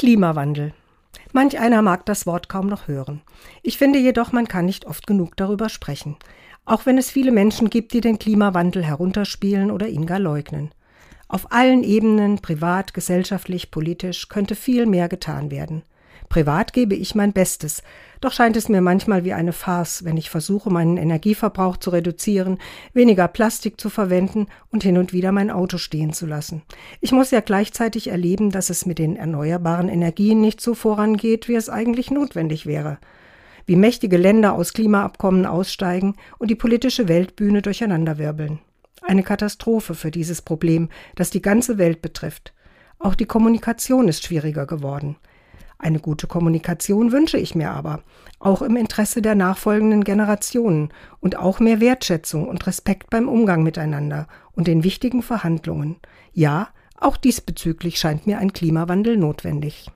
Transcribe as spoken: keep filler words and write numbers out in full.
Klimawandel. Manch einer mag das Wort kaum noch hören. Ich finde jedoch, man kann nicht oft genug darüber sprechen. Auch wenn es viele Menschen gibt, die den Klimawandel herunterspielen oder ihn gar leugnen. Auf allen Ebenen, privat, gesellschaftlich, politisch, könnte viel mehr getan werden. Privat gebe ich mein Bestes, doch scheint es mir manchmal wie eine Farce, wenn ich versuche, meinen Energieverbrauch zu reduzieren, weniger Plastik zu verwenden und hin und wieder mein Auto stehen zu lassen. Ich muss ja gleichzeitig erleben, dass es mit den erneuerbaren Energien nicht so vorangeht, wie es eigentlich notwendig wäre. Wie mächtige Länder aus Klimaabkommen aussteigen und die politische Weltbühne durcheinanderwirbeln. Eine Katastrophe für dieses Problem, das die ganze Welt betrifft. Auch die Kommunikation ist schwieriger geworden. Eine gute Kommunikation wünsche ich mir aber, auch im Interesse der nachfolgenden Generationen und auch mehr Wertschätzung und Respekt beim Umgang miteinander und den wichtigen Verhandlungen. Ja, auch diesbezüglich scheint mir ein Klimawandel notwendig.